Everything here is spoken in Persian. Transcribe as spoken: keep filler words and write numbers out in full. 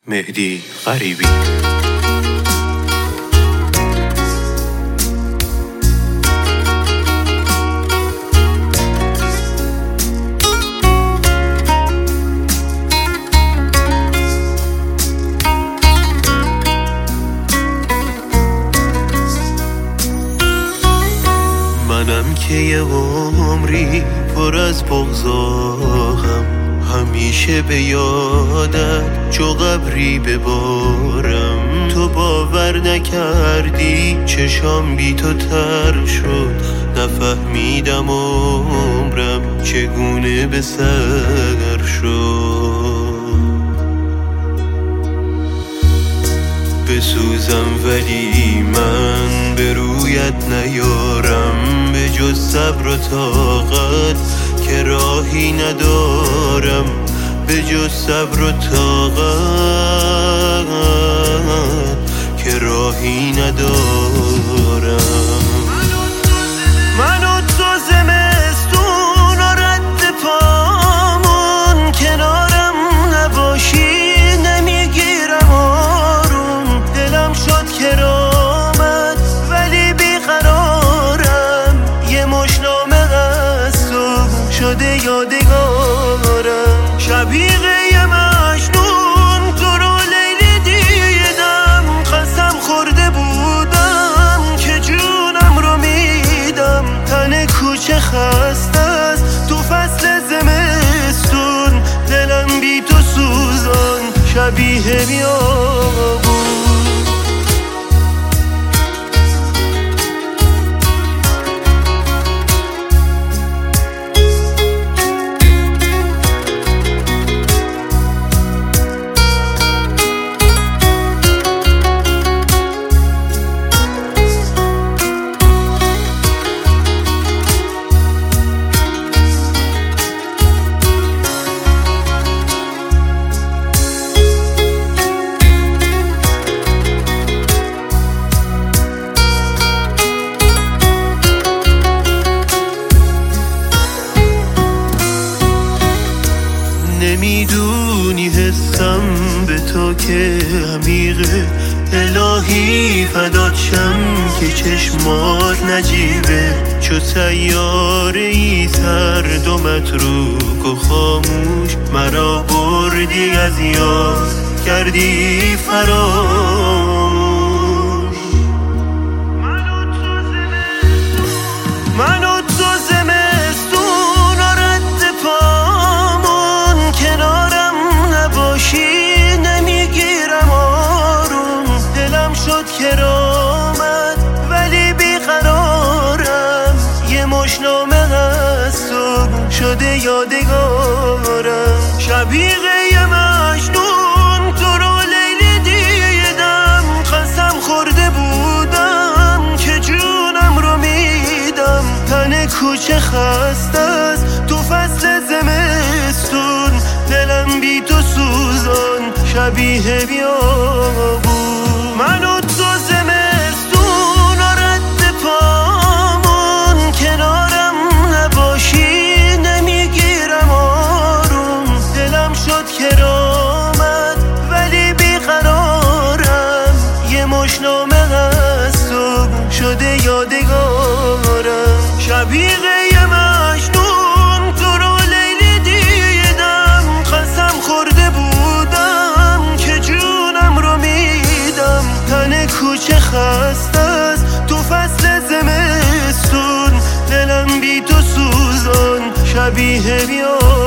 مهدی غریبی. منم که یه عمری پر از بغضاهم، همیشه به یادت چو قبری ببارم. تو باور نکردی چشام بی تو تر شد، نفهمیدم عمرم چگونه به سر شد. بسوزم ولی من به رویت نیارم، به جز صبر و طاقت که راهی ندارم، به جز صبر و طاقت که راهی ندارم. من و تو زمستون و رد پامون، کنارم نباشی نمیگیرم آروم. دلم شد کرامت ولی بیقرارم، یه مش نامه از تو شده یادگارم. شبیه یه مجنون تو رو لیلی دیدم، قسم خورده بودم که جونم رو میدم. تن کوچه خسته است تو فصل زمستون، دلم بی تو سوزان شبیه بیابون. نمیدونی حسم به تو که عمیقه، الهی فدات شم که چشمات نجیبه. چو سیاره ای سرد و متروک و خاموش، مرا بردی از یاد کردی فراموش. من و تو زمستون و رد پامون، کنارم نباشی نمیگیرم آروم. دلم شد کرامت ولی بیقرارم، یه مش نامه از تو شده یادگارم. شبیه یه مجنون تو رو لیلی دیدم، قسم خورده بودم که جونم رو میدم. تن کوچه خسته است تو فصل زمستون، دلم بی تو سوزان شبیه بیابون. من و تو زمستون و رد پامون، کنارم نباشی نمیگیرم آروم. دلم شد کرامت ولی بیقرارم، یه مش نامه از تو شده یادگارم. شبیه یه مجنون تو رو لیلی دیدم، قسم خورده بودم که جونم رو میدم. تن کوچه خسته است تو فصل زمستون، دلم بی تو سوزان شبیه بیابون.